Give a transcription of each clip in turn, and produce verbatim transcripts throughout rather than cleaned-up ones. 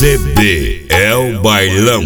C D é o bailão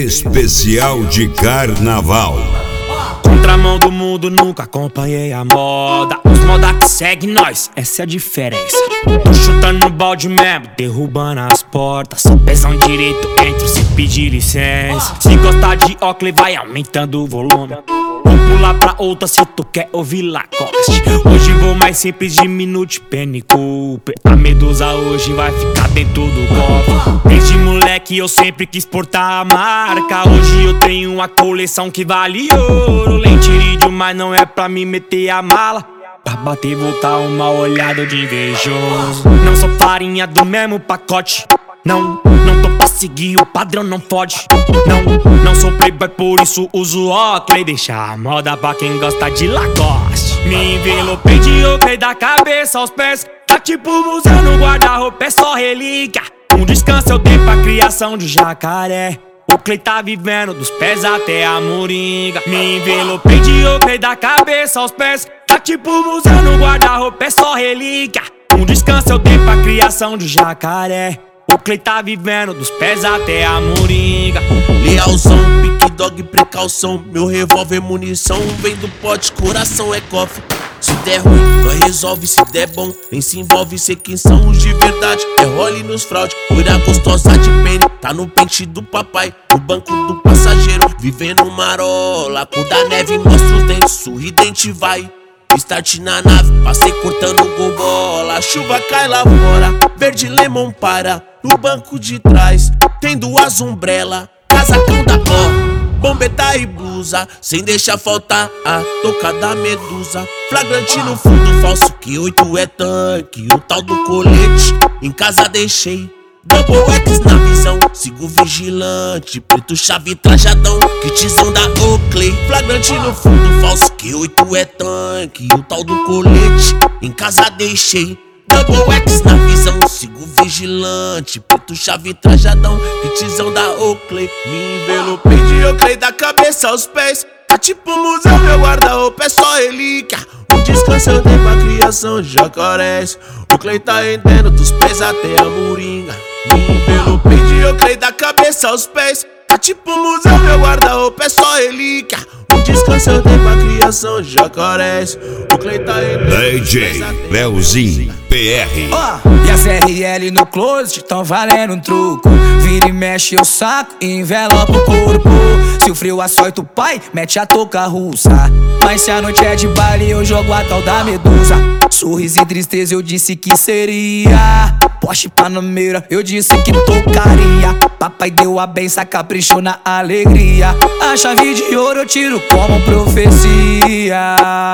especial de carnaval. Contramão do mundo, nunca acompanhei a moda. Os moda que seguem nós, essa é a diferença. Tô chutando no balde mesmo, derrubando as portas. Só pesão direito, entro sem pedir licença. Se gostar de óculos, vai aumentando o volume. Vou pular pra outra se tu quer ouvir Lacoste. Hoje vou mais simples, diminute, Penny Cooper. A Medusa hoje vai ficar dentro do cofre. Desde moleque eu sempre quis portar a marca. Hoje eu tenho uma coleção que vale ouro. Lentirídio, mas não é pra me meter a mala. Pra bater e voltar uma olhada de invejoso. Não sou farinha do mesmo pacote. Não, não tô pra seguir o padrão, não fode. Não, não sou playboy, por isso uso óculos. Deixa a moda pra quem gosta de Lacoste. Me envelopei de Oakley da cabeça aos pés. Tá tipo museu no guarda-roupa, é só relíquia. Um descanso eu dei pra criação de jacaré. O Clay tá vivendo dos pés até a moringa. Me envelopei de Oakley da cabeça aos pés. Tá tipo museu no guarda-roupa, é só relíquia. Um descanso eu dei pra criação de jacaré. O Clay tá vivendo dos pés até a moringa. Lealzão, pique dog, precaução. Meu revólver, munição. Vem do pote, coração é cofre. Se der ruim, nós resolve, se der bom nem se envolve, sei quem são os de verdade. É role nos fraude, cuida gostosa de pene. Tá no pente do papai, no banco do passageiro. Vivendo marola, cor da neve, mostra os dentes. Sorridente vai, start na nave. Passei cortando gol bola, chuva cai lá fora. Verde lemon para, no banco de trás tem duas umbrella, casacão da cor. Bombeta e blusa, sem deixar faltar a toca da Medusa. Flagrante no fundo falso, que oito é tanque. O tal do colete, em casa deixei Double X na visão, sigo vigilante. Preto chave trajadão, kitzão da Oakley. Flagrante no fundo falso, que oito é tanque. O tal do colete, em casa deixei Double X na visão, sigo vigilante. Preto chave trajadão, kitzão da Oakley. Me envelopei de Oakley da cabeça aos pés. Tá tipo museu, meu guarda-roupa é só relíquia. Um descanso eu dei pra criação de jacarés. O Clay tá rendendo dos pés até a moringa. Me envelopei de Oakley da cabeça aos pés. Tá tipo museu, meu guarda-roupa é só relíquia. Um descanso eu dei pra criação de jacarés. O Clay tá rendendo D J Leozinho P R. Oh, e as R L no closet tão valendo um truco. Vira e mexe o saco e envelopa o corpo. Se o frio açoita o pai, mete a touca russa. Mas se a noite é de baile, eu jogo a tal da Medusa. Sorriso e tristeza eu disse que seria. Porsche Panamera, eu disse que tocaria. Papai deu a benção, caprichou na alegria. A chave de ouro eu tiro como profecia.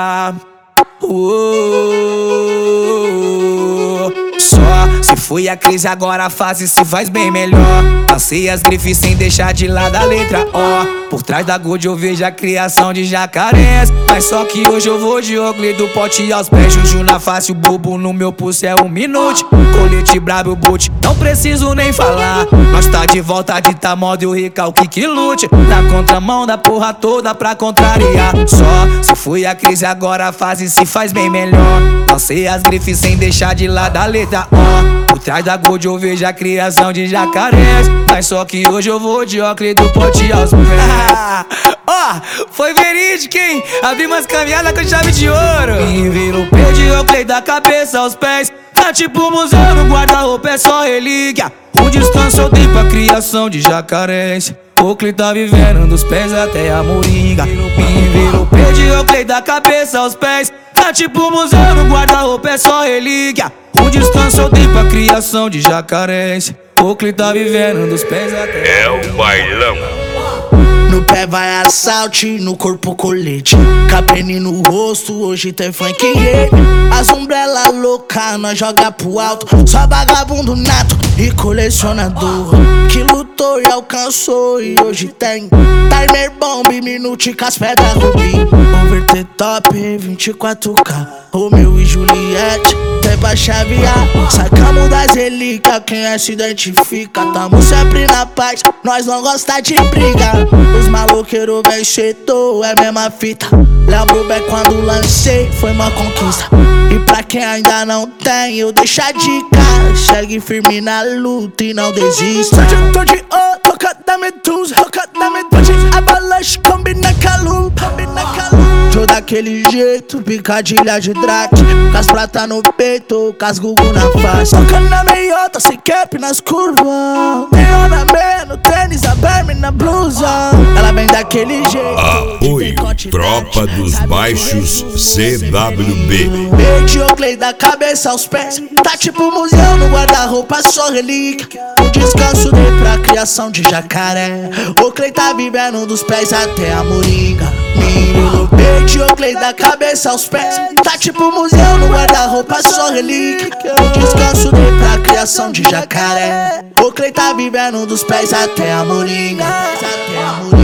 Uou. Só se foi a crise, agora a fase se faz bem melhor. Passei as grifes sem deixar de lado a letra O. Por trás da Gold eu vejo a criação de jacarés. Mas só que hoje eu vou de Oakley do pote aos pés. Juju na face, o bobo no meu pulso é um minute. Colete brabo, boot, não preciso nem falar. Nós tá de volta de tá moda e o recalque que lute. Na contramão da porra toda pra contrariar. Só se foi a crise, agora a fase se faz bem melhor. Lancei as grifes sem deixar de lado a letra O. Por trás da Gold eu vejo a criação de jacarés. Mas só que hoje eu vou de Oakley do pote aos pés. Ó, oh, foi verídico, hein? Abri umas caminhadas com chave de ouro. Me envelopei de Oakley da cabeça aos pés. Tá tipo museu no guarda-roupa, é só relíquia. Um descanso eu dei pra criação de jacarés. Oakley tá vivendo dos pés até a moringa. Me envelopei de Oakley da cabeça aos pés. Tá tipo museu no guarda-roupa, é só relíquia. Um descanso eu dei pra criação de jacarés. Oakley tá vivendo dos pés até É o bailão. No pé vai assalto, no corpo colete. Cabene no rosto, hoje tem funk yeah. As umbrella louca, nós joga pro alto. Só vagabundo nato e colecionador que lutou e alcançou e hoje tem timer bomb, minute com as pedras rubi. Over the top, vinte e quatro K, Romeu e Juliette. até pra chavear. Sacamos das relíquias, quem é se identifica. Tamo sempre na paz, nós não gosta de briga. Os maloqueiros vem chetou, é mesma fita. Lembro bem quando lancei, foi uma conquista. E pra quem ainda não tem, eu deixo a dica. Segue firme na luta e não desista. Tô de ouro, toca da medusa, toca da medusa. Avalanche, combina calor, combina calor. Tô daquele jeito, picadilha de drake. Com as prata no peito, com as gugu na face. Toca na meiota, sem cap nas curvas. Neon na meia, no tênis, a berme na blusa. Ela vem daquele jeito. Apoio Tropa dos Baixos C W B. Medioclei da cabeça aos pés. Tá tipo museu no guarda-roupa, só relíquia. Um descanso dei pra criação de jacaré. O Clay tá vivendo dos pés até a moringa. Menino medioclei da cabeça aos pés. Tá tipo museu no guarda-roupa, só relíquia. Um descanso dei pra criação de jacaré. O Clay tá vivendo dos pés até a moringa. Até a moringa.